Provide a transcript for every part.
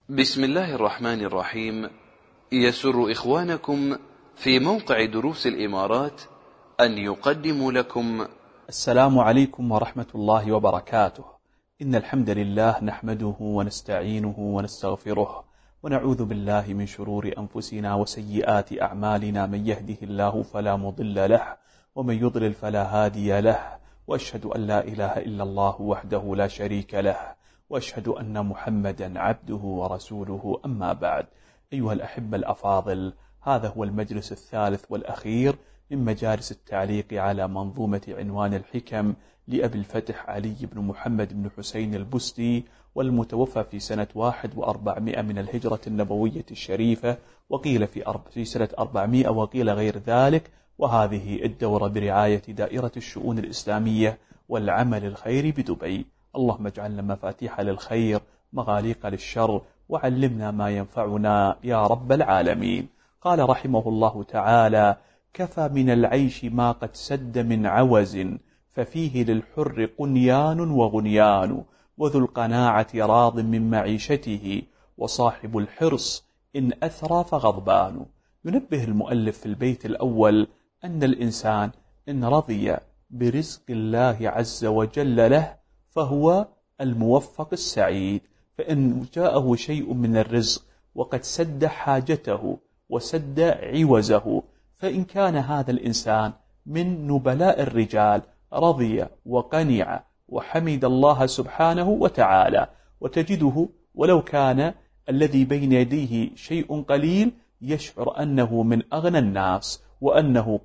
بسم الله الرحمن الرحيم. يسر إخوانكم في موقع دروس الإمارات أن يقدموا لكم السلام عليكم ورحمة الله وبركاته. إن الحمد لله نحمده ونستعينه ونستغفره ونعوذ بالله من شرور أنفسنا وسيئات أعمالنا، من يهده الله فلا مضل له ومن يضلل فلا هادي له، وأشهد أن لا إله إلا الله وحده لا شريك له، وأشهد أن محمدا عبده ورسوله. أما بعد، أيها الأحبة الأفاضل، هذا هو المجلس الثالث والأخير من مجالس التعليق على منظومة عنوان الحكم لأبي الفتح علي بن محمد بن حسين البستي، والمتوفى في سنة 1400 من الهجرة النبوية الشريفة، وقيل في سنة 400 وقيل غير ذلك. وهذه الدورة برعاية دائرة الشؤون الإسلامية والعمل الخيري بدبي. اللهم اجعلنا مفاتيح للخير مغاليق للشر، وعلمنا ما ينفعنا يا رب العالمين. قال رحمه الله تعالى: كفى من العيش ما قد سد من عوز، ففيه للحر قنيان وغنيان، وذو القناعة راض من معيشته، وصاحب الحرص إن أثرى فغضبان. ينبه المؤلف في البيت الأول أن الإنسان إن رضي برزق الله عز وجل له فهو الموفق السعيد، فإن جاءه شيء من الرزق وقد سد حاجته وسد عوزه، فإن كان هذا الإنسان من نبلاء الرجال رضي وقنع وحمد الله سبحانه وتعالى، وتجده ولو كان الذي بين يديه شيء قليل يشعر أنه من أغنى الناس، وأنه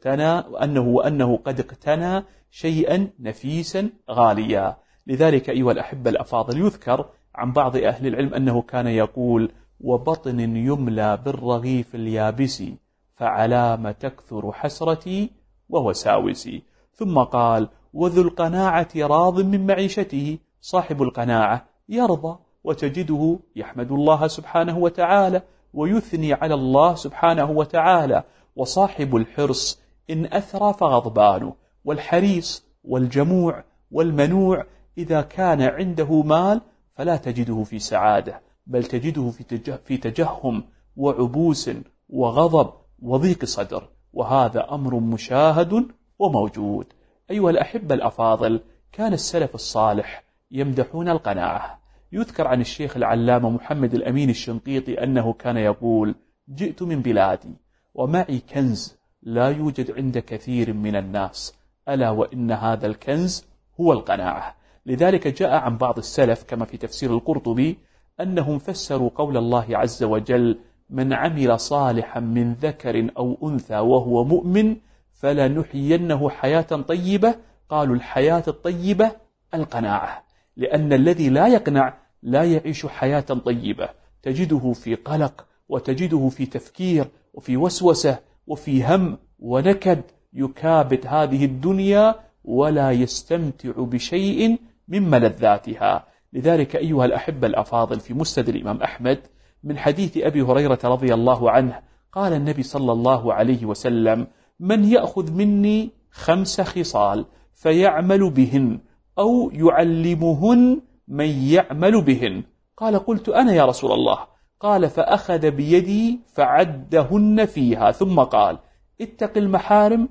قد اقتنى شيئا نفيسا غاليا. لذلك أيها الأحبة الأفاضل، يذكر عن بعض أهل العلم أنه كان يقول: وبطن يملى بالرغيف اليابس، فعلام تكثر حسرتي ووساوسي. ثم قال: وذو القناعة راض من معيشته. صاحب القناعة يرضى، وتجده يحمد الله سبحانه وتعالى ويثني على الله سبحانه وتعالى. وصاحب الحرص إن أثرى فغضبان. والحريص والجموع والمنوع إذا كان عنده مال فلا تجده في سعادة، بل تجده في تجهم وعبوس وغضب وضيق صدر، وهذا أمر مشاهد وموجود. أيها الأحبة الأفاضل، كان السلف الصالح يمدحون القناعة. يذكر عن الشيخ العلامة محمد الأمين الشنقيطي أنه كان يقول: جئت من بلادي ومعي كنز لا يوجد عند كثير من الناس، ألا وإن هذا الكنز هو القناعة. لذلك جاء عن بعض السلف كما في تفسير القرطبي أنهم فسروا قول الله عز وجل: من عمل صالحا من ذكر أو أنثى وهو مؤمن فلنحيينه حياة طيبة. قالوا الحياة الطيبة القناعة، لأن الذي لا يقنع لا يعيش حياة طيبة، تجده في قلق، وتجده في تفكير، وفي وسوسة، وفي هم ونكد، يكابد هذه الدنيا ولا يستمتع بشيء من ملذاتها. لذلك أيها الأحبة الأفاضل، في مسند الإمام أحمد من حديث أبي هريرة رضي الله عنه قال النبي صلى الله عليه وسلم: من يأخذ مني 5 خصال فيعمل بهن أو يعلمهن من يعمل بهن. قال: قلت أنا يا رسول الله. قال: فأخذ بيدي فعدهن فيها، ثم قال: اتق المحارم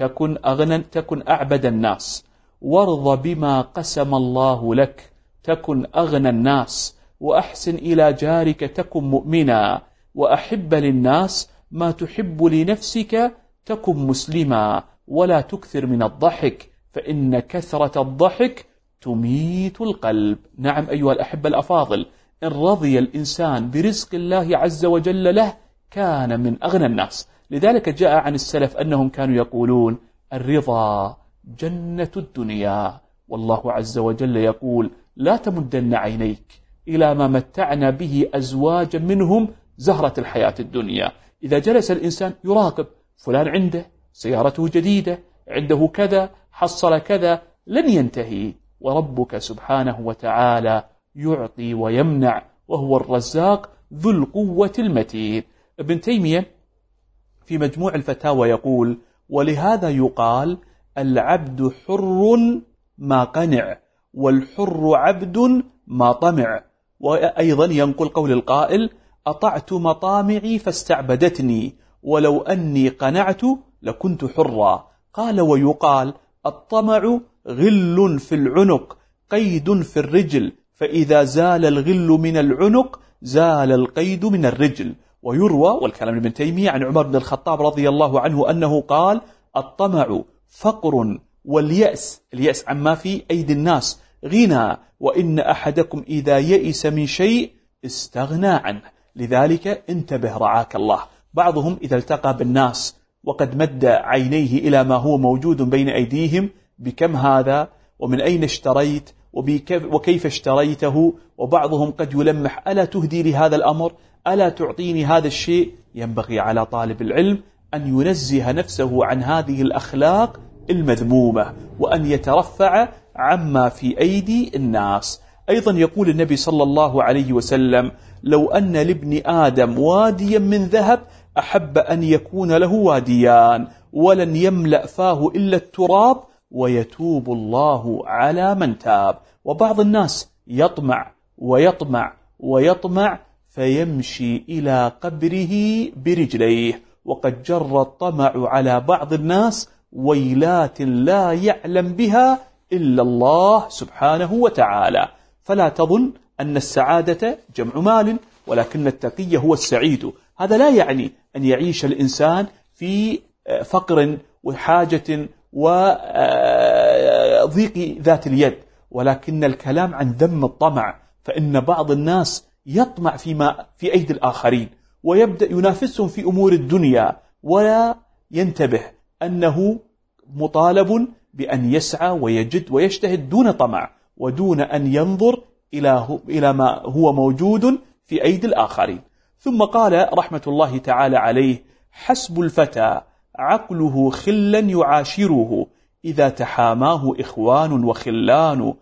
تكن أعبد الناس، وارض بما قسم الله لك تكن أغنى الناس، وأحسن إلى جارك تكن مؤمنا، وأحب للناس ما تحب لنفسك تكن مسلما، ولا تكثر من الضحك فإن كثرة الضحك تميت القلب. نعم أيها الأحبة الأفاضل، إن رضي الإنسان برزق الله عز وجل له كان من أغنى الناس. لذلك جاء عن السلف أنهم كانوا يقولون: الرضا جنة الدنيا. والله عز وجل يقول: لا تمدن عينيك إلى ما متعنا به أزواجا منهم زهرة الحياة الدنيا. إذا جلس الإنسان يراقب فلان عنده سيارته جديدة، عنده كذا، حصل كذا، لن ينتهي. وربك سبحانه وتعالى يعطي ويمنع، وهو الرزاق ذو القوة المتين. ابن تيمية في مجموع الفتاوى يقول: ولهذا يقال العبد حر ما قنع، والحر عبد ما طمع، وأيضا ينقل قول القائل: أطعت مطامعي فاستعبدتني، ولو أني قنعت لكنت حرا. قال: ويقال: الطمع غل في العنق قيد في الرجل، فإذا زال الغل من العنق زال القيد من الرجل. ويروى، والكلام ابن تيمية، عن عمر بن الخطاب رضي الله عنه أنه قال: الطمع فقر، واليأس، اليأس عما في أيدي الناس، غنى، وإن أحدكم إذا يئس من شيء استغنى عنه. لذلك انتبه رعاك الله. بعضهم إذا التقى بالناس وقد مد عينيه إلى ما هو موجود بين أيديهم: بكم هذا؟ ومن أين اشتريت؟ وكيف اشتريته؟ وبعضهم قد يلمح: ألا تهدي لهذا الأمر؟ ألا تعطيني هذا الشيء؟ ينبغي على طالب العلم أن ينزه نفسه عن هذه الأخلاق المذمومة، وأن يترفع عما في أيدي الناس. أيضا يقول النبي صلى الله عليه وسلم: لو أن لابن آدم واديا من ذهب أحب أن يكون له واديان، ولن يملأ فاه إلا التراب، ويتوب الله على من تاب. وبعض الناس يطمع ويطمع ويطمع فيمشي إلى قبره برجليه، وقد جر الطمع على بعض الناس ويلات لا يعلم بها إلا الله سبحانه وتعالى. فلا تظن أن السعادة جمع مال، ولكن التقي هو السعيد. هذا لا يعني أن يعيش الإنسان في فقر وحاجة وضيق ذات اليد، ولكن الكلام عن ذم الطمع. فإن بعض الناس يطمع فيما في أيدي الآخرين، ويبدأ ينافسهم في أمور الدنيا، ولا ينتبه أنه مطالب بأن يسعى ويجد ويجتهد دون طمع، ودون أن ينظر إلى ما هو موجود في أيدي الآخرين. ثم قال رحمة الله تعالى عليه: حسب الفتى عقله خلا يعاشره، إذا تحاماه إخوان وخلان،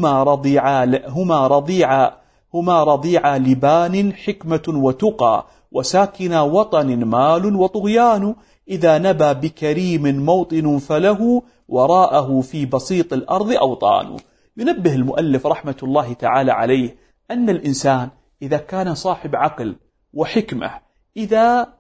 هما رضيعا لبان حكمة وتقى، وساكنا وطن مال وطغيان، إذا نبى بكريم موطن فله، وراءه في بسيط الأرض أوطان. ينبه المؤلف رحمة الله تعالى عليه أن الإنسان إذا كان صاحب عقل وحكمة، إذا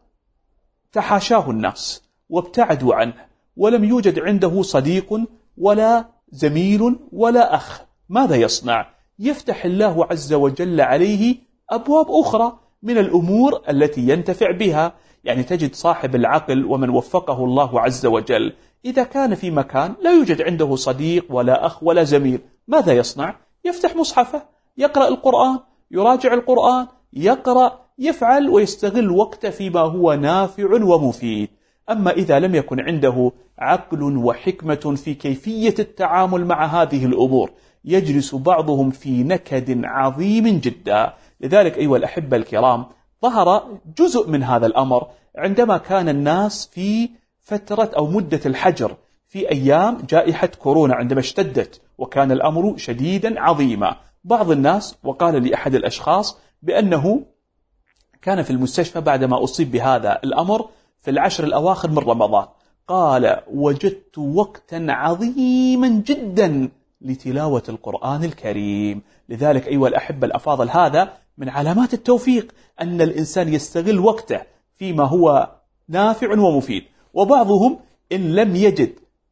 تحاشاه الناس وابتعدوا عنه، ولم يوجد عنده صديق ولا زميل ولا أخ، ماذا يصنع؟ يفتح الله عز وجل عليه أبواب أخرى من الأمور التي ينتفع بها. يعني تجد صاحب العقل ومن وفقه الله عز وجل إذا كان في مكان لا يوجد عنده صديق ولا أخ ولا زميل، ماذا يصنع؟ يفتح مصحفه، يقرأ القرآن، يراجع القرآن، يقرأ، يفعل ويستغل وقته فيما هو نافع ومفيد. أما إذا لم يكن عنده عقل وحكمة في كيفية التعامل مع هذه الأمور، يجلس بعضهم في نكد عظيم جدا. لذلك أيها الأحبة الكرام، ظهر جزء من هذا الأمر عندما كان الناس في فترة أو مدة الحجر في أيام جائحة كورونا، عندما اشتدت وكان الأمر شديدا عظيما. بعض الناس وقال لأحد الأشخاص بأنه كان في المستشفى بعدما أصيب بهذا الأمر في العشر الأواخر من رمضان، قال: وجدت وقتا عظيما جدا لتلاوة القرآن الكريم. لذلك أيها الأحبة الأفاضل، هذا من علامات التوفيق، أن الإنسان يستغل وقته فيما هو نافع ومفيد. وبعضهم إن لم يجد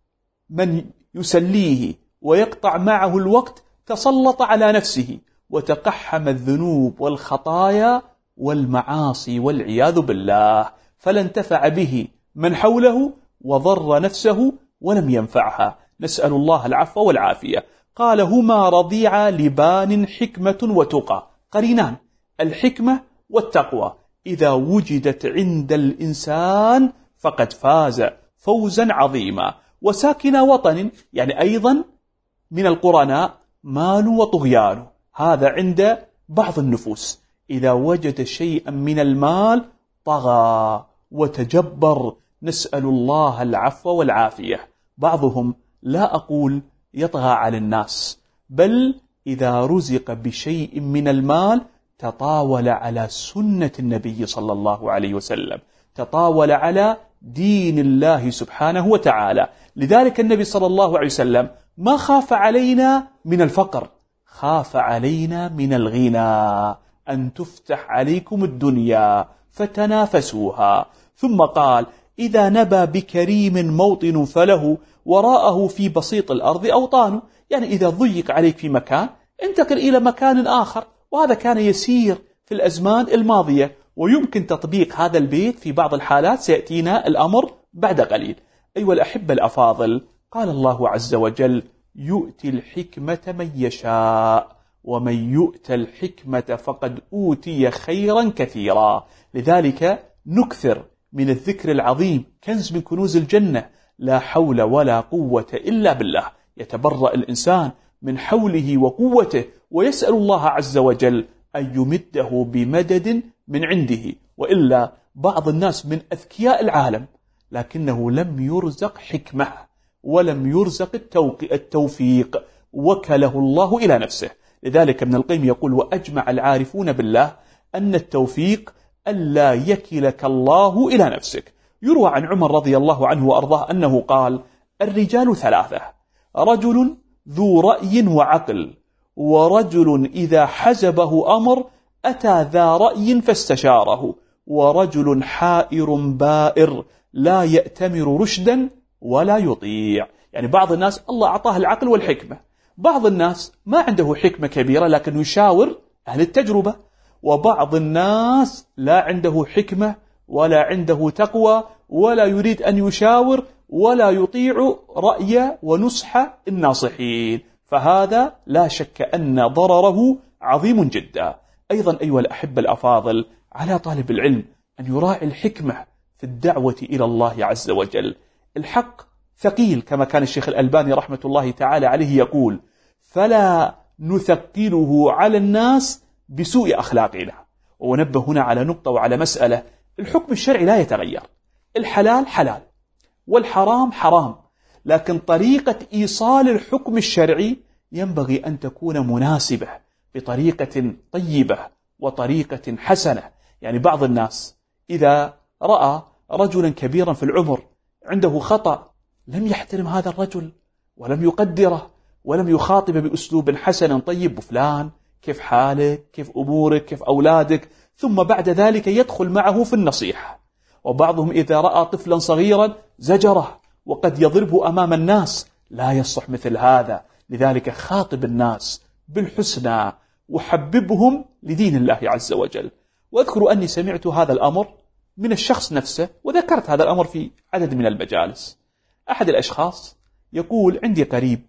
من يسليه ويقطع معه الوقت تسلط على نفسه وتقحم الذنوب والخطايا والمعاصي والعياذ بالله، فلا انتفع به من حوله وضر نفسه ولم ينفعها. نسأل الله العفو والعافية. قال: هما رضيعا لبان حكمة وتقى، قرينان، الحكمة والتقوى، إذا وجدت عند الإنسان فقد فاز فوزا عظيما. وساكن وطن، يعني أيضا من القرناء، مال وطغيان، هذا عند بعض النفوس، إذا وجد شيئا من المال طغى وتجبر، نسأل الله العفو والعافية. بعضهم لا أقول يطغى على الناس، بل إذا رزق بشيء من المال تطاول على سنة النبي صلى الله عليه وسلم، تطاول على دين الله سبحانه وتعالى. لذلك النبي صلى الله عليه وسلم ما خاف علينا من الفقر، خاف علينا من الغنى أن تفتح عليكم الدنيا فتنافسوها. ثم قال: إذا نبى بكريم موطن فله وراءه في بسيط الأرض أوطان. يعني إذا ضيق عليك في مكان انتقل إلى مكان آخر، وهذا كان يسير في الأزمان الماضية، ويمكن تطبيق هذا البيت في بعض الحالات سيأتينا الأمر بعد قليل. أيها الأحبة الأفاضل، قال الله عز وجل: يؤتي الحكمة من يشاء ومن يؤت الحكمة فقد أوتي خيرا كثيرا. لذلك نكثر من الذكر العظيم، كنز من كنوز الجنة: لا حول ولا قوة إلا بالله. يتبرأ الإنسان من حوله وقوته ويسأل الله عز وجل أن يمده بمدد من عنده. وإلا بعض الناس من أذكياء العالم لكنه لم يرزق حكمة ولم يرزق التوفيق، وكله الله إلى نفسه. لذلك ابن القيم يقول: وأجمع العارفون بالله أن التوفيق ألا يكلك الله إلى نفسك. يروى عن عمر رضي الله عنه وأرضاه أنه قال: الرجال ثلاثة: رجل ذو رأي وعقل، ورجل إذا حزبه أمر أتى ذا رأي فاستشاره، ورجل حائر بائر لا يأتمر رشدا ولا يطيع. يعني بعض الناس الله أعطاه العقل والحكمة، بعض الناس ما عنده حكمة كبيرة لكن يشاور أهل التجربة، وبعض الناس لا عنده حكمة ولا عنده تقوى ولا يريد أن يشاور ولا يطيع رأي ونصح الناصحين، فهذا لا شك أن ضرره عظيم جدا. أيضا أيها الأحبة الأفاضل، على طالب العلم أن يراعي الحكمة في الدعوة إلى الله عز وجل. الحق ثقيل كما كان الشيخ الألباني رحمة الله تعالى عليه يقول: فلا نثقله على الناس بسوء أخلاقنا. ونبه هنا على نقطة وعلى مسألة: الحكم الشرعي لا يتغير، الحلال حلال والحرام حرام، لكن طريقة إيصال الحكم الشرعي ينبغي أن تكون مناسبة بطريقة طيبة وطريقة حسنة. يعني بعض الناس إذا رأى رجلا كبيرا في العمر عنده خطأ لم يحترم هذا الرجل ولم يقدره ولم يخاطب بأسلوب حسن طيب: فلان كيف حالك، كيف أمورك، كيف أولادك، ثم بعد ذلك يدخل معه في النصيحة. وبعضهم إذا رأى طفلا صغيرا زجره وقد يضربه أمام الناس، لا يصح مثل هذا. لذلك خاطب الناس بالحسنى وحببهم لدين الله عز وجل. وأذكر أني سمعت هذا الأمر من الشخص نفسه، وذكرت هذا الأمر في عدد من المجالس. أحد الأشخاص يقول: عندي قريب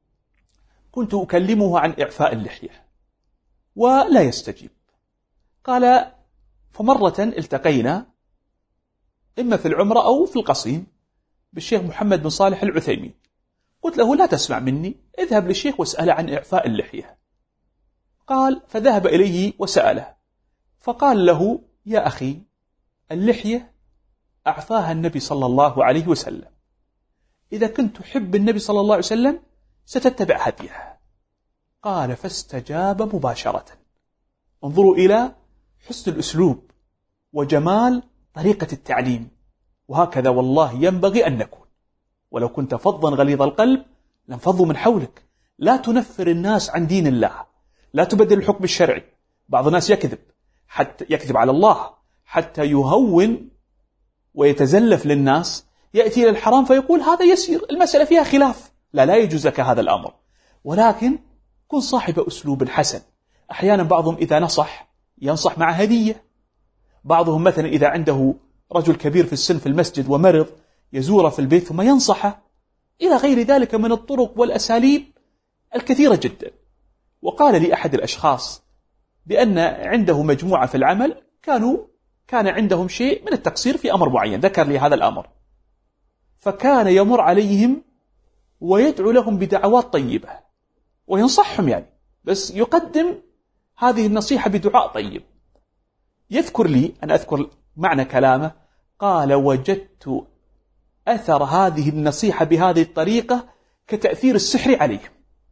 كنت أكلمه عن إعفاء اللحية ولا يستجيب. قال: فمرة التقينا إما في العمرة أو في القصيم بالشيخ محمد بن صالح العثيمين. قلت له: لا تسمع مني، اذهب للشيخ واسأله عن إعفاء اللحية. قال: فذهب إليه وسأله، فقال له: يا أخي، اللحية أعفاها النبي صلى الله عليه وسلم، إذا كنت تحب النبي صلى الله عليه وسلم ستتبع هديه. قال: فاستجاب مباشرة. انظروا إلى حسن الأسلوب وجمال طريقة التعليم، وهكذا والله ينبغي أن نكون. ولو كنت فظا غليظ القلب لانفضوا من حولك. لا تنفر الناس عن دين الله، لا تبدل الحكم الشرعي. بعض الناس حتى يكذب على الله حتى يهون ويتزلف للناس، يأتي إلى الحرام فيقول هذا يسير، المسألة فيها خلاف. لا يجوز لك هذا الأمر، ولكن كن صاحب أسلوب حسن. أحيانا بعضهم إذا نصح ينصح مع هدية، بعضهم مثلا إذا عنده رجل كبير في السن في المسجد ومرض يزوره في البيت ثم ينصحه، إلى غير ذلك من الطرق والأساليب الكثيرة جدا. وقال لي أحد الأشخاص بأن عنده مجموعة في العمل كان عندهم شيء من التقصير في أمر معين، ذكر لي هذا الأمر، فكان يمر عليهم ويدعو لهم بدعوات طيبة وينصحهم، يعني بس يقدم هذه النصيحة بدعاء طيب. يذكر لي، أنا أذكر معنى كلامه، قال: وجدت أثر هذه النصيحة بهذه الطريقة كتأثير السحر عليهم.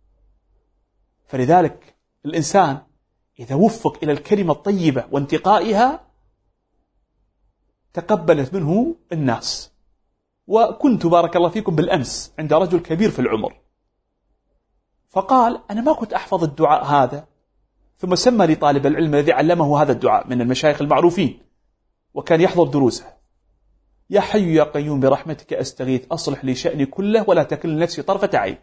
فلذلك الإنسان إذا وفق إلى الكلمة الطيبة وانتقائها تقبلت منه الناس. وكنت بارك الله فيكم بالأمس عند رجل كبير في العمر، فقال أنا ما كنت أحفظ الدعاء هذا، ثم سمى لطالب العلم الذي علمه هذا الدعاء من المشايخ المعروفين وكان يحضر دروسه: يا حي يا قيوم برحمتك أستغيث أصلح لي شأني كله ولا تكل نفسي طرفة عين.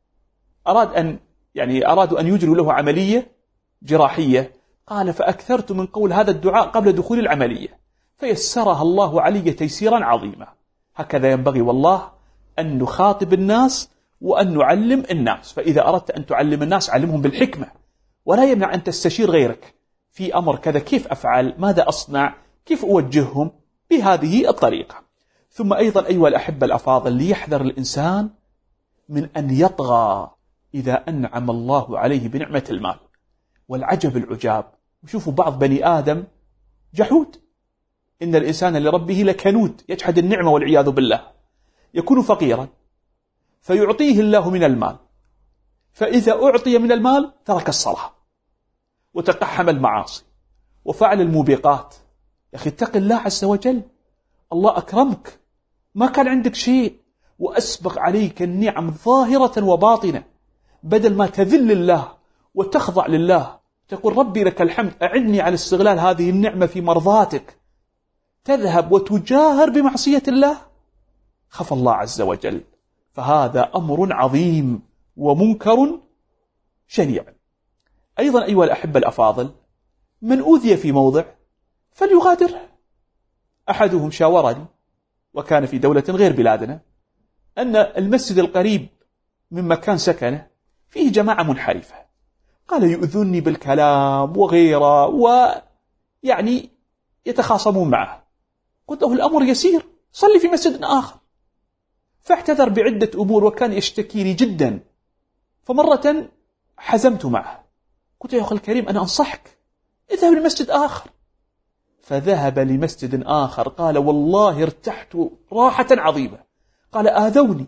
أرادوا أن يجروا له عملية جراحية. قال فأكثرت من قول هذا الدعاء قبل دخول العملية فيسرها الله علي تيسيرا عظيما. هكذا ينبغي والله أن نخاطب الناس وأن نعلم الناس. فإذا أردت أن تعلم الناس علمهم بالحكمة، ولا يمنع أن تستشير غيرك في أمر كذا، كيف أفعل، ماذا أصنع، كيف أوجههم، بهذه الطريقة. ثم أيضا أيها الأحبة الأفاضل، ليحذر الإنسان من أن يطغى إذا أنعم الله عليه بنعمة المال. والعجب العجاب، وشوفوا بعض بني آدم جحود، إن الإنسان لربه لكنود، يجحد النعمة والعياذ بالله. يكون فقيرا فيعطيه الله من المال، فإذا أعطي من المال ترك الصلاة وتقحم المعاصي وفعل الموبقات. يا أخي اتق الله عز وجل، الله أكرمك، ما كان عندك شيء وأسبغ عليك النعم ظاهرة وباطنة، بدل ما تذل الله وتخضع لله تقول ربي لك الحمد أعني على استغلال هذه النعمة في مرضاتك، تذهب وتجاهر بمعصية الله. خف الله عز وجل، فهذا أمر عظيم ومنكر شنيع. أيضا أيها الأحبة الأفاضل، من أوذي في موضع فليغادره. أحدهم شاورني وكان في دولة غير بلادنا أن المسجد القريب من مكان سكنه فيه جماعة منحرفة، قال يؤذني بالكلام وغيره ويعني يتخاصمون معه. قلت له الأمر يسير، صلي في مسجد آخر. فاعتذر بعدة أمور وكان يشتكي لي جدا. فمرة حزمت معه قلت يا أخي الكريم أنا أنصحك اذهب لمسجد آخر. فذهب لمسجد آخر، قال والله ارتحت راحة عظيمة. قال آذوني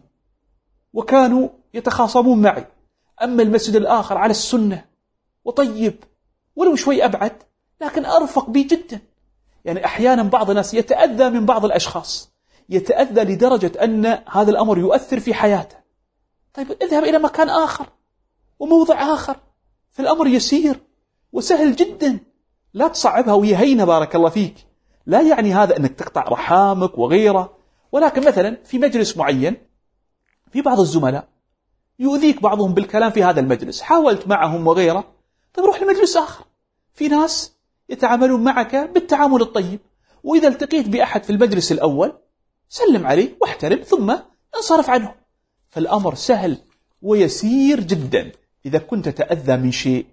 وكانوا يتخاصمون معي، أما المسجد الآخر على السنة وطيب ولو شوي أبعد لكن أرفق بي جدا. يعني أحيانا بعض الناس يتأذى من بعض الأشخاص، يتأذى لدرجة أن هذا الأمر يؤثر في حياته. طيب اذهب إلى مكان آخر وموضع آخر، فالأمر يسير وسهل جدا، لا تصعبها وهي هينة بارك الله فيك. لا يعني هذا أنك تقطع رحامك وغيره، ولكن مثلا في مجلس معين في بعض الزملاء يؤذيك بعضهم بالكلام في هذا المجلس، حاولت معهم وغيره، طيب روح لمجلس آخر. في ناس يتعاملون معك بالتعامل الطيب، وإذا التقيت بأحد في المجلس الأول سلم عليه واحترم ثم انصرف عنه. فالأمر سهل ويسير جدا. إذا كنت تتأذى من شيء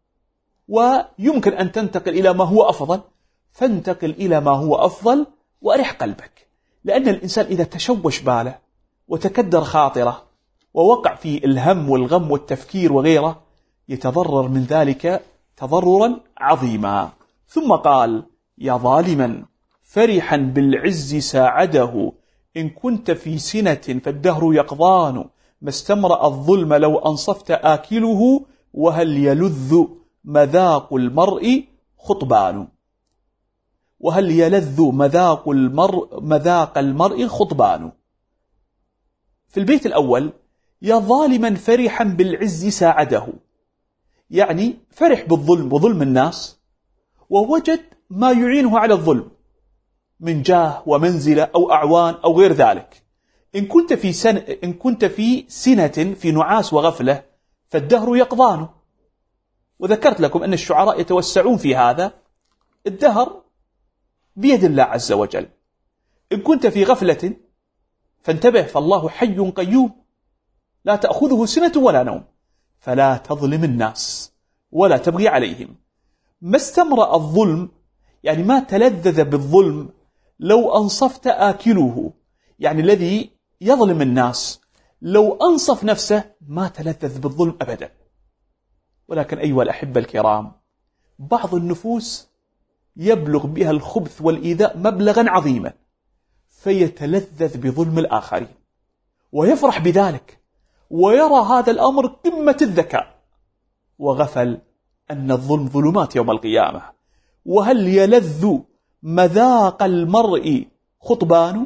ويمكن أن تنتقل إلى ما هو أفضل فانتقل إلى ما هو أفضل وأرح قلبك، لأن الإنسان إذا تشوش باله وتكدر خاطره ووقع في الهم والغم والتفكير وغيره يتضرر من ذلك تضررا عظيما. ثم قال يا ظالما فرحا بالعز ساعده إن كنت في سنة فالدهر يقضان ما استمرأ الظلم لو أنصفت آكله وهل يلذ مذاق المرء خطبان. وهل يلذ مذاق المرء خطبان. في البيت الأول يا ظالما فرحا بالعز ساعده، يعني فرح بالظلم وظلم الناس ووجد ما يعينه على الظلم من جاه ومنزلة أو أعوان أو غير ذلك. إن كنت في سنة في نعاس وغفلة فالدهر يقضانه. وذكرت لكم أن الشعراء يتوسعون في هذا، الدهر بيد الله عز وجل. إن كنت في غفلة فانتبه فالله حي قيوم لا تأخذه سنة ولا نوم، فلا تظلم الناس ولا تبغي عليهم. ما استمرأ الظلم يعني ما تلذذ بالظلم لو أنصفت آكله، يعني الذي يظلم الناس لو أنصف نفسه ما تلذذ بالظلم أبدا. ولكن أيها الأحبة الكرام، بعض النفوس يبلغ بها الخبث والإيذاء مبلغا عظيما فيتلذذ بظلم الآخرين ويفرح بذلك ويرى هذا الأمر قمة الذكاء، وغفل أن الظلم ظلمات يوم القيامة. وهل يلذ مذاق المرء خطبان.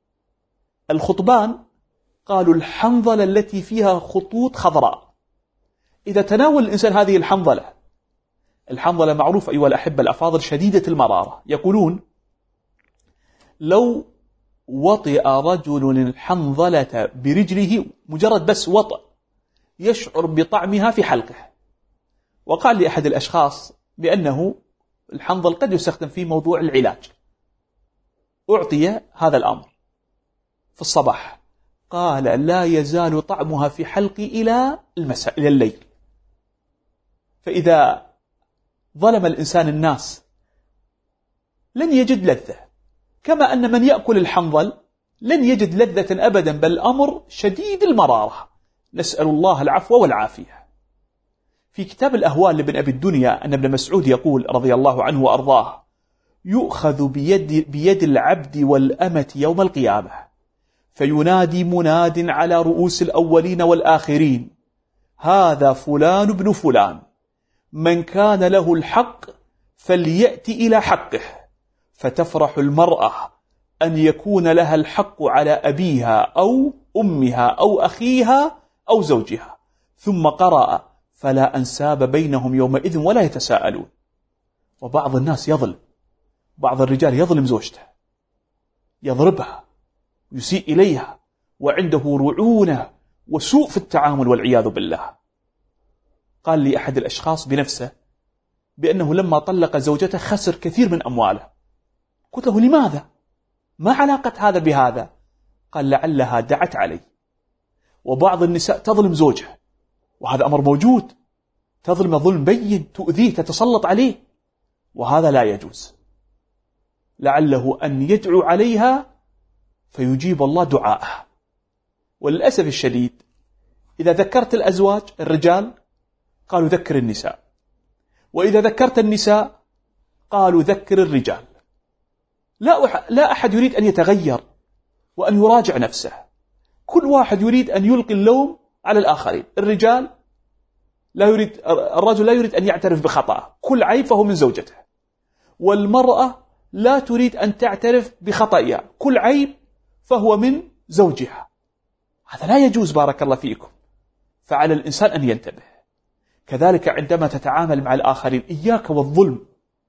الخطبان قالوا الحنظلة التي فيها خطوط خضراء، إذا تناول الإنسان هذه الحنظلة معروف أيها الأحبة الأفاضل شديدة المرارة. يقولون لو وطئ رجل الحنظلة برجله، مجرد بس وطئ، يشعر بطعمها في حلقه. وقال لأحد الأشخاص بأنه الحنظل قد يستخدم في موضوع العلاج، أعطي هذا الأمر في الصباح، قال لا يزال طعمها في حلقي إلى المساء، إلى الليل. فإذا ظلم الإنسان الناس لن يجد لذة، كما أن من يأكل الحنظل لن يجد لذة أبدا، بل الأمر شديد المرارة. نسأل الله العفو والعافية. في كتاب الأهوال لابن أبي الدنيا أن ابن مسعود يقول رضي الله عنه وأرضاه: يؤخذ بيد العبد والأمة يوم القيامة، فينادي مناد على رؤوس الأولين والآخرين: هذا فلان ابن فلان، من كان له الحق فليأتي إلى حقه. فتفرح المرأة أن يكون لها الحق على أبيها أو أمها أو أخيها أو زوجها. ثم قرأ: فلا أنساب بينهم يومئذ ولا يتساءلون. وبعض الناس يظلم، بعض الرجال يظلم زوجته، يضربها ويسيء إليها، وعنده رعونة وسوء في التعامل والعياذ بالله. قال لي أحد الأشخاص بنفسه بأنه لما طلق زوجته خسر كثير من أمواله. قلت له: لماذا؟ ما علاقة هذا بهذا؟ قال: لعلها دعت علي. وبعض النساء تظلم زوجها، وهذا أمر موجود، تظلم ظلم بين، تؤذيه، تتسلط عليه، وهذا لا يجوز. لعله أن يدعو عليها فيجيب الله دعاءها. وللأسف الشديد إذا ذكرت الأزواج الرجال قالوا ذكر النساء، وإذا ذكرت النساء قالوا ذكر الرجال. لا أحد يريد أن يتغير وأن يراجع نفسه، كل واحد يريد أن يلقي اللوم على الآخرين. الرجال الرجل لا يريد أن يعترف بخطأه، كل عيب فهو من زوجته. والمرأة لا تريد أن تعترف بخطئها، كل عيب فهو من زوجها. هذا لا يجوز، بارك الله فيكم. فعلى الإنسان أن ينتبه. كذلك عندما تتعامل مع الآخرين إياك والظلم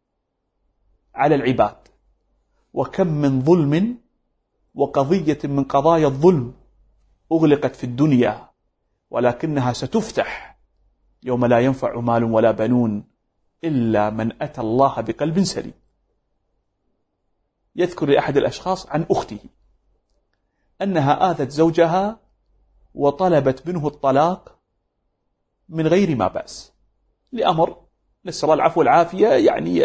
على العباد. وكم من ظلم وقضية من قضايا الظلم أغلقت في الدنيا، ولكنها ستفتح يوم لا ينفع مال ولا بنون إلا من أتى الله بقلب سليم. يذكر لأحد الأشخاص عن أخته أنها آذت زوجها وطلبت منه الطلاق من غير ما بأس، لأمر نسأل العفو والعافية، يعني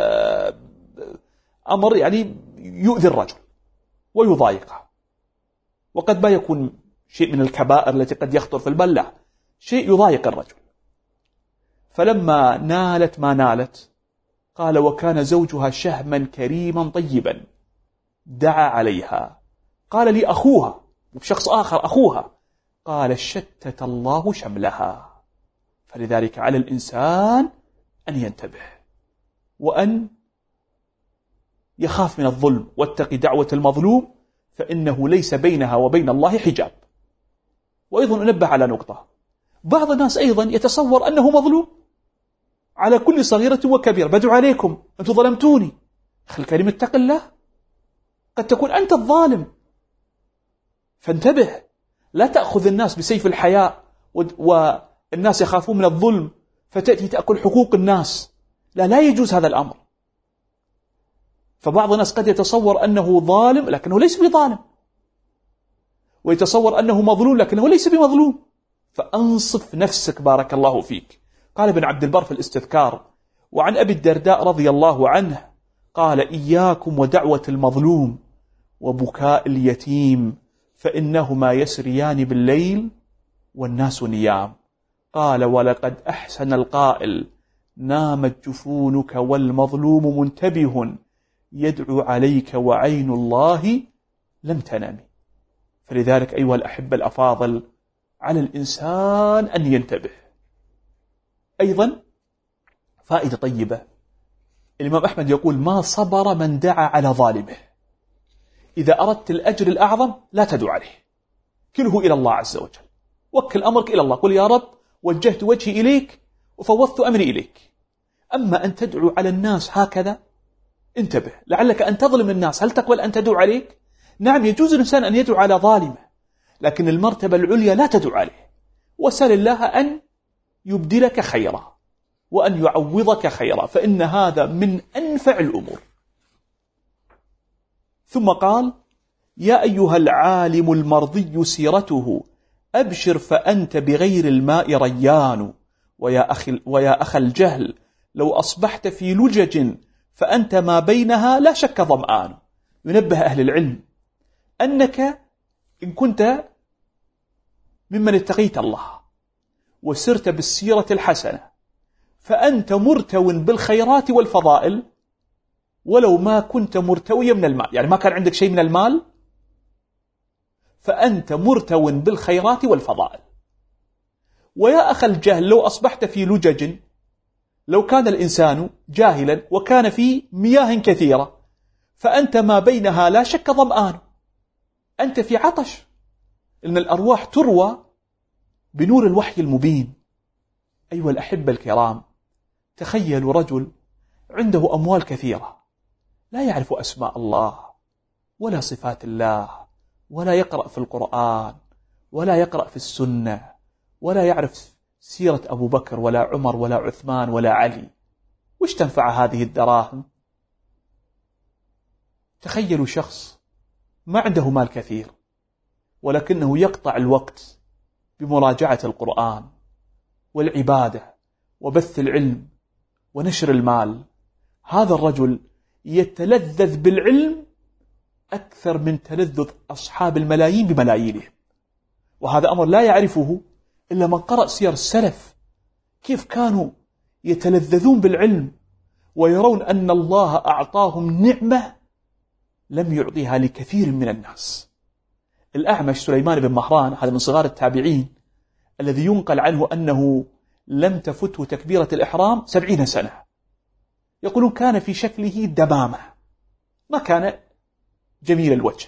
أمر يعني يؤذي الرجل ويضايقه، وقد ما يكون شيء من الكبائر التي قد يخطر في البال، لا، شيء يضايق الرجل. فلما نالت ما نالت قال: وكان زوجها شهما كريما طيبا، دعا عليها، قال لي أخوها وشخص آخر أخوها، قال: شتت الله شملها. فلذلك على الإنسان أن ينتبه وأن يخاف من الظلم، واتقي دعوة المظلوم فإنه ليس بينها وبين الله حجاب. وأيضا أنبه على نقطة: بعض الناس أيضا يتصور أنه مظلوم على كل صغيرة وكبيرة. بدعو عليكم، أنتم ظلمتوني. أخي الكريم اتق الله، قد تكون أنت الظالم، فانتبه. لا تأخذ الناس بسيف الحياء والناس يخافون من الظلم فتأتي تأكل حقوق الناس. لا يجوز هذا الأمر. فبعض الناس قد يتصور أنه ظالم لكنه ليس بظالم، ويتصور أنه مظلوم لكنه ليس بمظلوم. فأنصف نفسك، بارك الله فيك. قال ابن عبد البر في الاستذكار: وعن أبي الدرداء رضي الله عنه قال: إياكم ودعوة المظلوم وبكاء اليتيم، فإنهما يسريان بالليل والناس نيام. قال: ولقد أحسن القائل: نامت جفونك والمظلوم منتبه، يدعو عليك وعين الله لم تنم. فلذلك أيها الأحبة الأفاضل على الإنسان أن ينتبه. أيضا فائدة طيبة، الإمام أحمد يقول: ما صبر من دعا على ظالمه. إذا أردت الأجر الأعظم لا تدعو عليه، كله إلى الله عز وجل، وكل أمرك إلى الله، قل يا رب وجهت وجهي إليك وفوضت أمري إليك. أما أن تدعو على الناس هكذا انتبه، لعلك أن تظلم الناس. هل تقبل أن تدعو عليك؟ نعم، يجوز الإنسان أن يدعو على ظالمه، لكن المرتبة العليا لا تدعو عليه. وسل الله أن يبدلك خيرا وأن يعوضك خيرا، فإن هذا من أنفع الأمور. ثم قال: يا أيها العالم المرضي سيرته أبشر فأنت بغير الماء ريان، ويا أخ الجهل لو أصبحت في لجج فأنت ما بينها لا شك ظمآن. ينبه أهل العلم أنك إن كنت ممن اتقيت الله وسرت بالسيرة الحسنة فأنت مرتو بالخيرات والفضائل ولو ما كنت مرتويا من المال، يعني ما كان عندك شيء من المال فأنت مرتو بالخيرات والفضائل. ويا أخ الجهل لو أصبحت في لجج، لو كان الإنسان جاهلا وكان في مياه كثيرة فأنت ما بينها لا شك ظمآن، أنت في عطش، إن الأرواح تروى بنور الوحي المبين. أيها الأحبة الكرام، تخيلوا رجل عنده أموال كثيرة لا يعرف أسماء الله ولا صفات الله ولا يقرأ في القرآن ولا يقرأ في السنة ولا يعرف سيرة أبو بكر ولا عمر ولا عثمان ولا علي. وش تنفع هذه الدراهم؟ تخيلوا شخص ما عنده مال كثير ولكنه يقطع الوقت بمراجعة القرآن والعبادة وبث العلم ونشر المال. هذا الرجل يتلذذ بالعلم أكثر من تلذذ أصحاب الملايين بملايينهم، وهذا أمر لا يعرفه إلا من قرأ سير السلف، كيف كانوا يتلذذون بالعلم ويرون أن الله أعطاهم نعمة لم يعطيها لكثير من الناس. الأعمش سليمان بن مهران، هذا من صغار التابعين الذي ينقل عنه أنه لم تفته تكبيرة الإحرام 70 سنة، يقولون كان في شكله دمامة، ما كان جميل الوجه.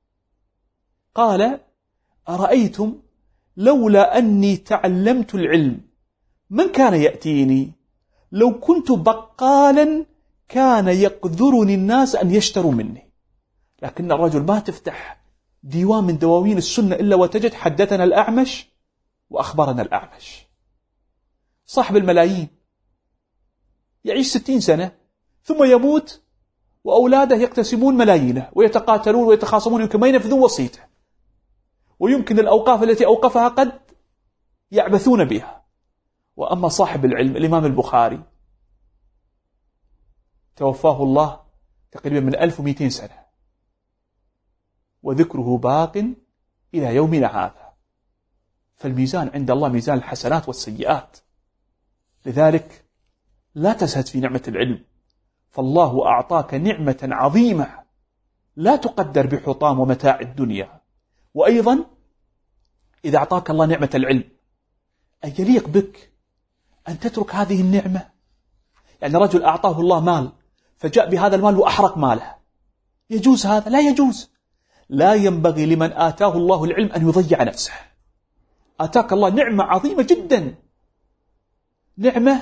قال: أرأيتم لولا أني تعلمت العلم من كان يأتيني؟ لو كنت بقالا كان يقذرني الناس أن يشتروا مني. لكن الرجل ما تفتح ديوان من دواوين السنة إلا وتجد حدثنا الأعمش وأخبرنا الأعمش. صاحب الملايين يعيش 60 سنة ثم يموت وأولاده يقتسمون ملايينه ويتقاتلون ويتخاصمون، يمكن ما ينفذون وصيته، ويمكن الأوقاف التي أوقفها قد يعبثون بها. وأما صاحب العلم الإمام البخاري توفاه الله تقريبا من 1200 سنة وذكره باق إلى يومنا هذا. فالميزان عند الله ميزان الحسنات والسيئات، لذلك لا تزهد في نعمة العلم، فالله أعطاك نعمة عظيمة لا تقدر بحطام ومتاع الدنيا. وأيضا إذا أعطاك الله نعمة العلم أن يليق بك أن تترك هذه النعمة. يعني رجل أعطاه الله مال فجاء بهذا المال وأحرق ماله، يجوز هذا؟ لا يجوز. لا ينبغي لمن آتاه الله العلم أن يضيع نفسه. آتاك الله نعمة عظيمة جدا، نعمة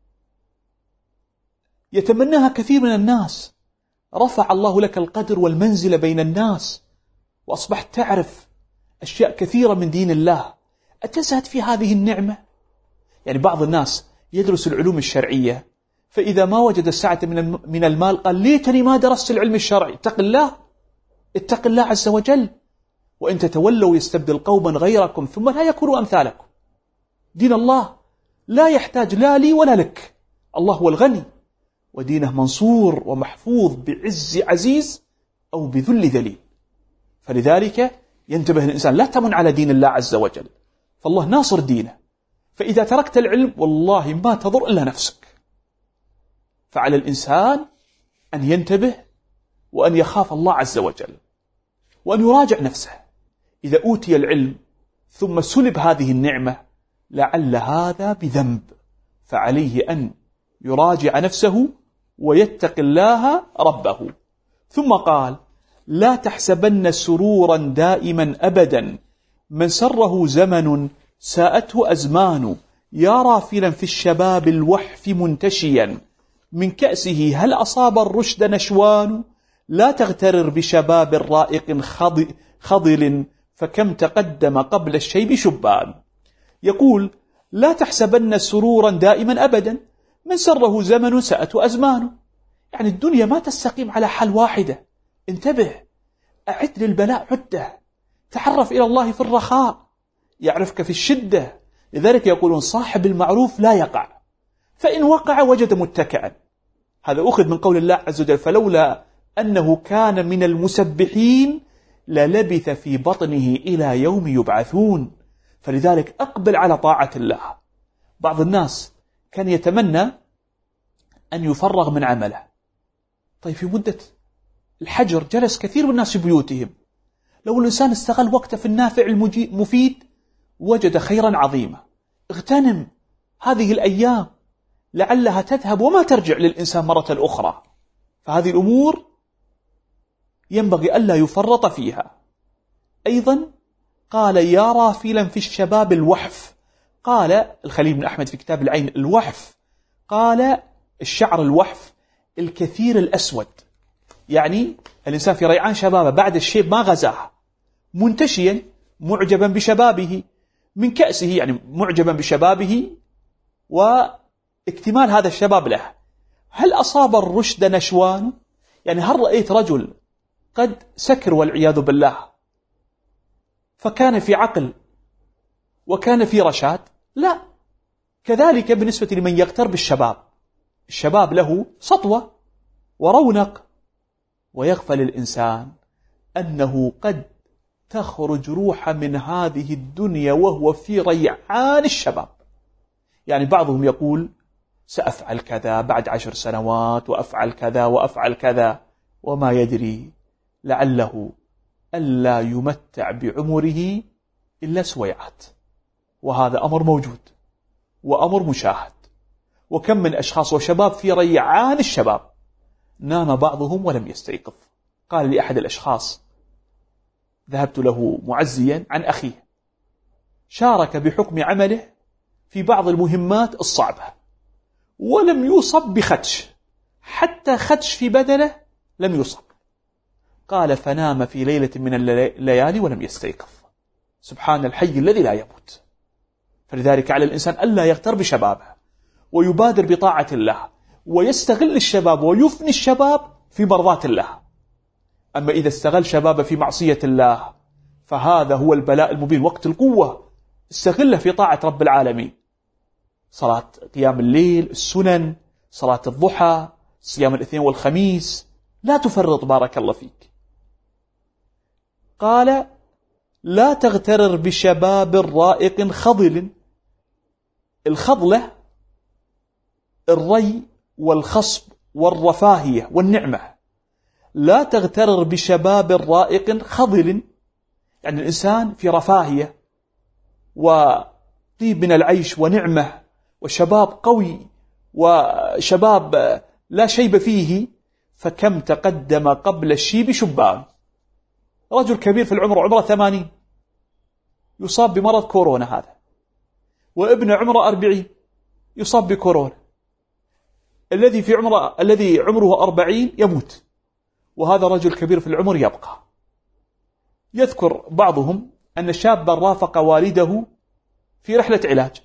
يتمناها كثير من الناس، رفع الله لك القدر والمنزلة بين الناس وأصبحت تعرف أشياء كثيرة من دين الله، أتزهد في هذه النعمة؟ يعني بعض الناس يدرس العلوم الشرعية فإذا ما وجد السعة من المال قال ليتني ما درست العلم الشرعي. اتق الله عز وجل، وإن تتولوا يستبدل قوما غيركم ثم لا يكونوا أمثالكم. دين الله لا يحتاج لا لي ولا لك، الله هو الغني، ودينه منصور ومحفوظ بعز عزيز أو بذل ذليل. فلذلك ينتبه الإنسان لا تمن على دين الله عز وجل، فالله ناصر دينه. فإذا تركت العلم والله ما تضر إلا نفسك. فعلى الإنسان أن ينتبه وأن يخاف الله عز وجل وأن يراجع نفسه. إذا أوتي العلم ثم سلب هذه النعمة لعل هذا بذنب، فعليه أن يراجع نفسه ويتق الله ربه. ثم قال: لا تحسبن سرورا دائما أبدا من سره زمن ساءته أزمان، يا رافلا في الشباب الوحف منتشيا من كأسه هل أصاب الرشد نشوان لا تغترر بشباب رائق خضل فكم تقدم قبل الشيب شبان. يقول لا تحسبن سرورا دائما أبدا من سره زمن سأته أزمان. يعني الدنيا ما تستقيم على حال واحدة، انتبه، أعد للبلاء عدة، تعرف إلى الله في الرخاء يعرفك في الشدة. لذلك يقولون صاحب المعروف لا يقع، فإن وقع وجد متكئا. هذا أخذ من قول الله عز وجل فلولا أنه كان من المسبحين للبث في بطنه إلى يوم يبعثون. فلذلك أقبل على طاعة الله. بعض الناس كان يتمنى أن يفرغ من عمله. طيب في مدة الحجر جلس كثير من الناس في بيوتهم، لو الإنسان استغل وقته في النافع المفيد وجد خيرا عظيما. اغتنم هذه الأيام لعلها تذهب وما ترجع للإنسان مرة أخرى. فهذه الأمور ينبغي ألا يفرط فيها. أيضا قال يا رافلا في الشباب الوحف. قال الخليل بن أحمد في كتاب العين الوحف، قال الشعر الوحف الكثير الأسود، يعني الإنسان في ريعان شبابه بعد الشيب ما غزاه، منتشيا معجبا بشبابه، من كأسه يعني معجبا بشبابه واكتمال هذا الشباب له. هل أصاب الرشد نشوان؟ يعني هل رأيت رجل قد سكر والعياذ بالله فكان في عقل وكان في رشاد؟ لا. كذلك بالنسبة لمن يغتر بالشباب، الشباب له سطوة ورونق، ويغفل الإنسان أنه قد تخرج روح من هذه الدنيا وهو في ريعان الشباب. يعني بعضهم يقول سأفعل كذا بعد 10 سنوات وأفعل كذا وأفعل كذا، وما يدري لعله ألا يمتع بعمره إلا سويعات. وهذا أمر موجود وأمر مشاهد. وكم من أشخاص وشباب في ريعان الشباب نام بعضهم ولم يستيقظ. قال لي أحد الأشخاص ذهبت له معزيا عن أخيه، شارك بحكم عمله في بعض المهمات الصعبة ولم يصب بخدش، حتى خدش في بدنه لم يصب. قال فنام في ليلة من الليالي ولم يستيقظ. سبحان الحي الذي لا يموت. فلذلك على الإنسان ألا يغتر بشبابه ويبادر بطاعة الله ويستغل الشباب ويفني الشباب في مرضاة الله. أما إذا استغل شبابه في معصية الله فهذا هو البلاء المبين. وقت القوة استغله في طاعة رب العالمين، صلاة قيام الليل، السنن، صلاة الضحى، صيام الاثنين والخميس، لا تفرط بارك الله فيك. قال لا تغترر بشباب رائق خضل. الخضلة الري والخصب والرفاهية والنعمة. لا تغترر بشباب رائق خضل، يعني الإنسان في رفاهية وطيب من العيش ونعمة وشباب قوي وشباب لا شيب فيه، فكم تقدم قبل الشيب شبان. رجل كبير في العمر عمره 80 يصاب بمرض كورونا هذا، وابن عمره 40 يصاب بكورونا، الذي عمره 40 يموت، وهذا رجل كبير في العمر يبقى. يذكر بعضهم أن شابا رافق والده في رحلة علاج،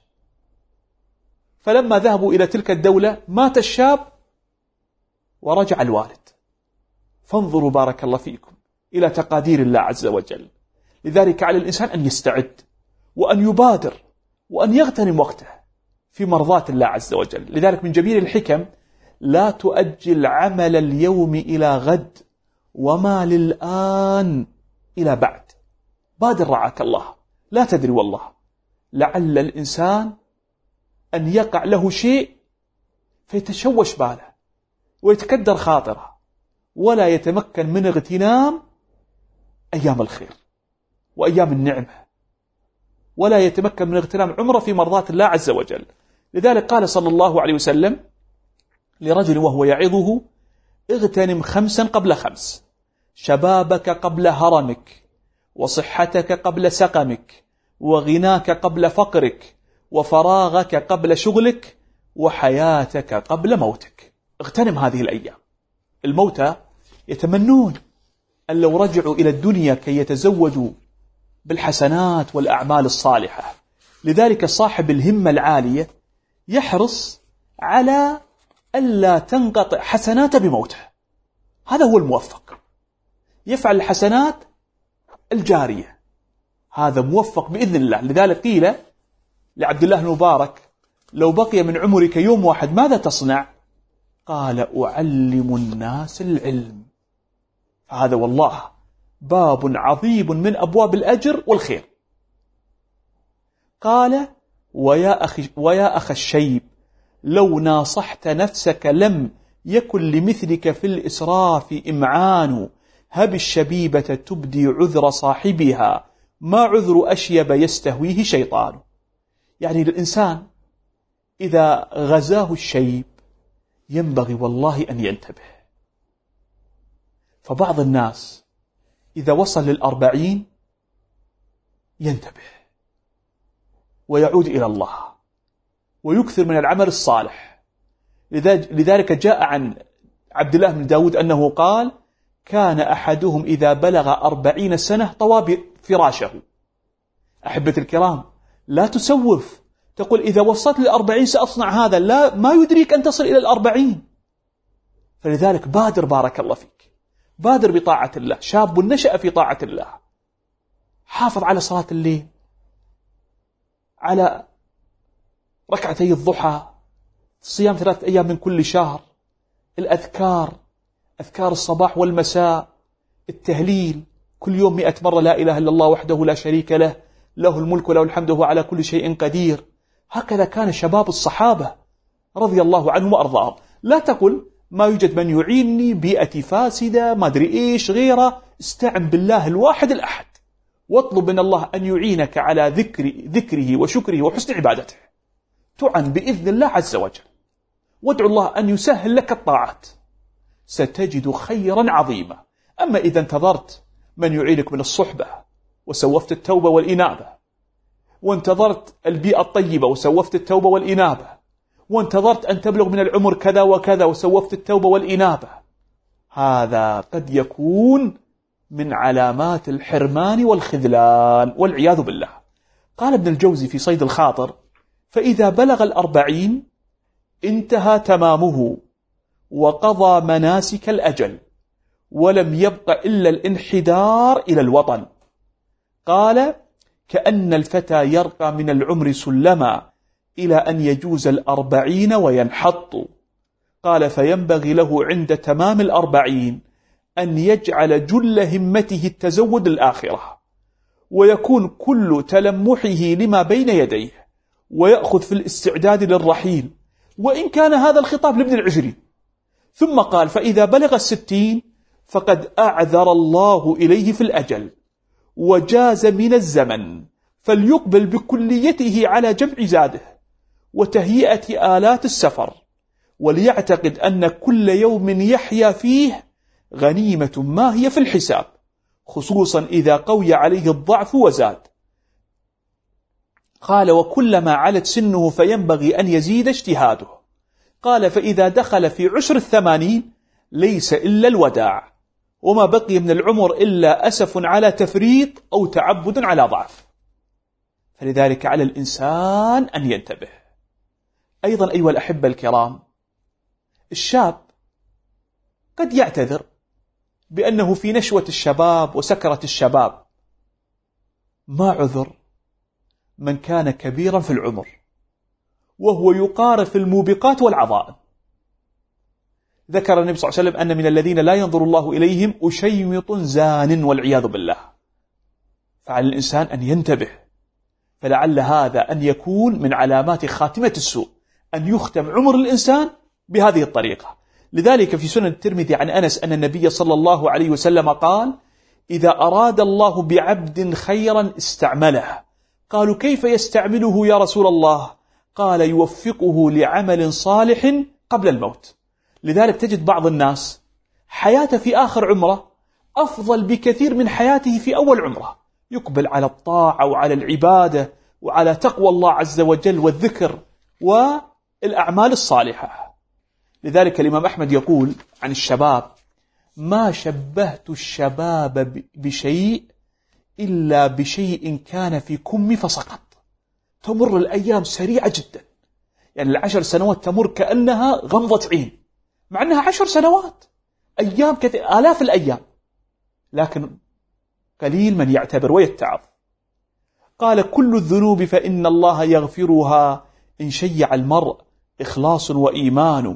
فلما ذهبوا إلى تلك الدولة مات الشاب ورجع الوالد. فانظروا بارك الله فيكم إلى تقادير الله عز وجل. لذلك على الإنسان أن يستعد وأن يبادر وأن يغتنم وقته في مرضاة الله عز وجل. لذلك من جميل الحكم لا تؤجل عمل اليوم إلى غد وما للآن إلى بعد. بادر رعاك الله، لا تدري والله لعل الإنسان أن يقع له شيء فيتشوش باله ويتكدر خاطره ولا يتمكن من اغتنام أيام الخير وأيام النعمة، ولا يتمكن من اغتنام عمره في مرضاة الله عز وجل. لذلك قال صلى الله عليه وسلم لرجل وهو يعظه اغتنم 5 قبل 5، شبابك قبل هرمك، وصحتك قبل سقمك، وغناك قبل فقرك، وفراغك قبل شغلك وحياتك قبل موتك. اغتنم هذه الأيام. الموتى يتمنون أن لو رجعوا إلى الدنيا كي يتزودوا بالحسنات والأعمال الصالحة. لذلك صاحب الهمة العالية يحرص على ألا تنقطع حسناته بموته. هذا هو الموفق، يفعل الحسنات الجارية، هذا موفق بإذن الله. لذلك قيل لعبد الله المبارك: لو بقي من عمرك يوم واحد ماذا تصنع؟ قال: أعلم الناس العلم. هذا والله باب عظيم من أبواب الأجر والخير. قال: ويا أخ الشيب، لو ناصحت نفسك لم يكن لمثلك في الإسراف إمعان، هب الشبيبة تبدي عذر صاحبها، ما عذر أشيب يستهويه شيطان. يعني الإنسان إذا غزاه الشيب ينبغي والله أن ينتبه. فبعض الناس إذا وصل لل40 ينتبه ويعود إلى الله ويكثر من العمل الصالح. لذلك جاء عن عبد الله بن داود أنه قال: كان أحدهم إذا بلغ 40 سنة طوى فراشه. أحبة الكرام، لا تسوف تقول إذا وصلت ل40 سأصنع هذا، لا، ما يدريك أن تصل إلى 40. فلذلك بادر، بارك الله فيك، بادر بطاعة الله. شاب نشأ في طاعة الله، حافظ على صلاة الليل، على ركعتي الضحى، صيام 3 أيام من كل شهر، الأذكار، أذكار الصباح والمساء، التهليل كل يوم 100 مرة، لا إله إلا الله وحده لا شريك له، له الملك وله الحمد وهو على كل شيء قدير. هكذا كان شباب الصحابة رضي الله عنهم وأرضاهم. لا تقل ما يوجد من يعينني، بيئتي فاسدة، ما أدري إيش غيره. استعن بالله الواحد الأحد، واطلب من الله أن يعينك على ذكره وشكره وحسن عبادته. تعن بإذن الله عز وجل، وادعو الله أن يسهل لك الطاعات، ستجد خيرا عظيما. أما إذا انتظرت من يعينك من الصحبة وسوفت التوبة والإنابة، وانتظرت البيئة الطيبة وسوفت التوبة والإنابة، وانتظرت أن تبلغ من العمر كذا وكذا وسوفت التوبة والإنابة، هذا قد يكون من علامات الحرمان والخذلان والعياذ بالله. قال ابن الجوزي في صيد الخاطر: فإذا بلغ 40 انتهى تمامه وقضى مناسك الأجل، ولم يبق إلا الانحدار إلى الوطن. قال: كأن الفتى يرقى من العمر سلما إلى أن يجوز 40 وينحط. قال: فينبغي له عند تمام 40 أن يجعل جل همته التزود الآخرة، ويكون كل تلمحه لما بين يديه، ويأخذ في الاستعداد للرحيل، وإن كان هذا الخطاب لابن العشرين. ثم قال: فإذا بلغ 60 فقد أعذر الله إليه في الأجل وجاز من الزمن، فليقبل بكليته على جمع زاده وتهيئة آلات السفر، وليعتقد أن كل يوم يحيا فيه غنيمة ما هي في الحساب، خصوصا إذا قوي عليه الضعف وزاد. قال: وكلما علت سنه فينبغي أن يزيد اجتهاده. قال: فإذا دخل في عشر 80 ليس إلا الوداع، وما بقي من العمر إلا أسف على تفريط أو تعبد على ضعف. فلذلك على الإنسان أن ينتبه. أيضا أيها الأحبة الكرام، الشاب قد يعتذر بأنه في نشوة الشباب وسكرة الشباب. ما عذر من كان كبيرا في العمر وهو يقارف في الموبقات والعظائم. ذكر النبي صلى الله عليه وسلم أن من الذين لا ينظر الله إليهم أشيمط زان والعياذ بالله. فعلى الإنسان أن ينتبه، فلعل هذا أن يكون من علامات خاتمة السوء، أن يختم عمر الإنسان بهذه الطريقة. لذلك في سنن الترمذي عن أنس أن النبي صلى الله عليه وسلم قال: إذا أراد الله بعبد خيرا استعمله. قالوا: كيف يستعمله يا رسول الله؟ قال: يوفقه لعمل صالح قبل الموت. لذلك تجد بعض الناس حياته في آخر عمره أفضل بكثير من حياته في أول عمره، يقبل على الطاعة وعلى العبادة، وعلى تقوى الله عز وجل والذكر والأعمال الصالحة. لذلك الإمام أحمد يقول عن الشباب: ما شبهت الشباب بشيء إلا بشيء كان في كمي فسقط. تمر الأيام سريعة جدا، يعني 10 سنوات تمر كأنها غمضة عين، مع أنها 10 سنوات، أيام آلاف الأيام، لكن قليل من يعتبر ويتعظ. قال: كل الذنوب فإن الله يغفرها إن شيع المرء إخلاص وإيمان،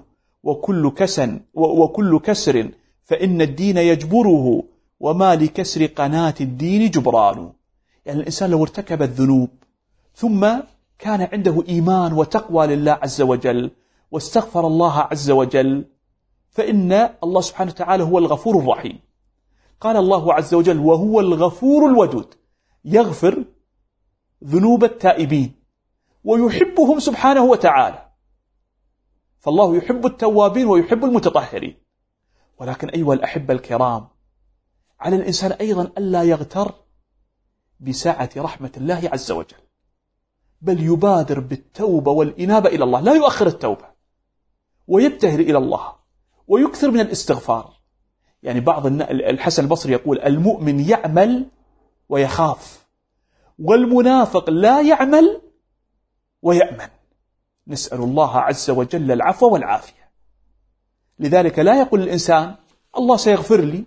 وكل كسر فإن الدين يجبره، وما لكسر قناة الدين جبران. يعني الإنسان لو ارتكب الذنوب ثم كان عنده إيمان وتقوى لله عز وجل واستغفر الله عز وجل، فإن الله سبحانه وتعالى هو الغفور الرحيم. قال الله عز وجل: وهو الغفور الودود، يغفر ذنوب التائبين ويحبهم سبحانه وتعالى. فالله يحب التوابين ويحب المتطهرين. ولكن أيها الأحبة الكرام، على الإنسان أيضا ألا يغتر بسعة رحمة الله عز وجل، بل يبادر بالتوبة والإنابة إلى الله، لا يؤخر التوبة، ويبتهر إلى الله ويكثر من الاستغفار. يعني بعض الحسن البصري يقول: المؤمن يعمل ويخاف، والمنافق لا يعمل ويأمن. نسأل الله عز وجل العفو والعافية. لذلك لا يقول الإنسان: الله سيغفر لي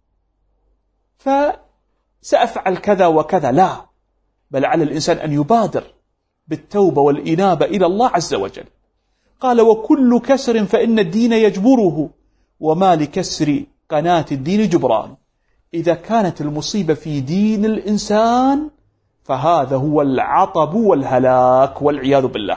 فسأفعل كذا وكذا، لا، بل على الإنسان أن يبادر بالتوبة والإنابة إلى الله عز وجل. قال: وكل كسر فإن الدين يجبره، وما لكسر قناة الدين جبران. إذا كانت المصيبة في دين الإنسان فهذا هو العطب والهلاك والعياذ بالله.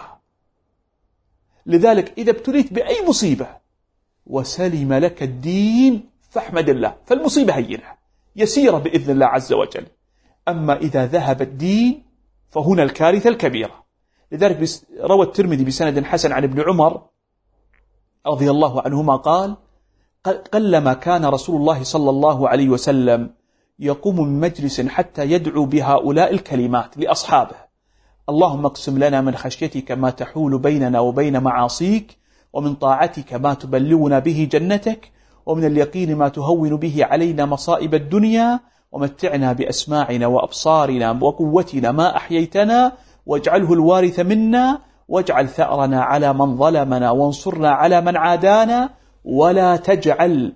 لذلك إذا ابتليت بأي مصيبة وسلم لك الدين فاحمد الله، فالمصيبة هينة يسيرة بإذن الله عز وجل. أما إذا ذهب الدين فهنا الكارثة الكبيرة. لذلك روى الترمذي بسند حسن عن ابن عمر رضي الله عنهما قال: قلما كان رسول الله صلى الله عليه وسلم يقوم من مجلس حتى يدعو بهؤلاء الكلمات لأصحابه: اللهم اقسم لنا من خشيتك ما تحول بيننا وبين معاصيك، ومن طاعتك ما تبلغنا به جنتك، ومن اليقين ما تهون به علينا مصائب الدنيا، ومتعنا بأسماعنا وأبصارنا وقوتنا ما أحييتنا، واجعله الوارث منا، واجعل ثأرنا على من ظلمنا، وانصرنا على من عادانا، ولا تجعل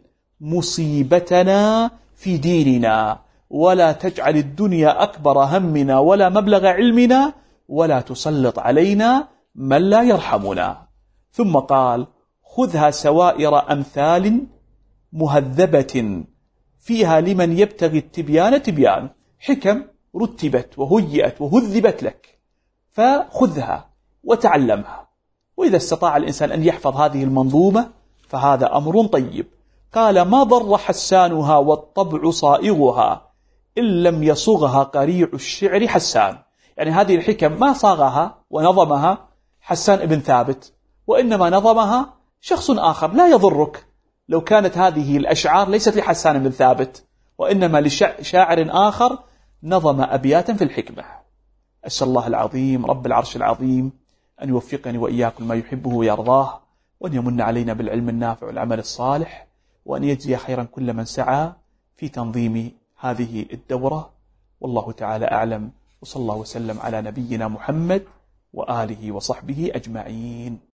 مصيبتنا في ديننا، ولا تجعل الدنيا أكبر همنا ولا مبلغ علمنا، ولا تسلط علينا من لا يرحمنا. ثم قال: خذها سوائر أمثال مهذبة فيها لمن يبتغي التبيان تبيان. حكم رتبت وهيئت وهذبت لك، فخذها وتعلمها. وإذا استطاع الإنسان أن يحفظ هذه المنظومة فهذا أمر طيب. قال: ما ضر حسانها والطبع صائغها، إن لم يصغها قريع الشعر حسان. يعني هذه الحكم ما صاغها ونظمها حسان ابن ثابت، وإنما نظمها شخص آخر. لا يضرك لو كانت هذه الأشعار ليست لحسان بن ثابت، وإنما لشاعر آخر نظم أبياتا في الحكمة. أسأل الله العظيم رب العرش العظيم أن يوفقني وإياكم ما يحبه ويرضاه، وأن يمن علينا بالعلم النافع والعمل الصالح، وأن يجزي خيرا كل من سعى في تنظيم هذه الدورة. والله تعالى أعلم، وصلى الله وسلم على نبينا محمد وآله وصحبه أجمعين.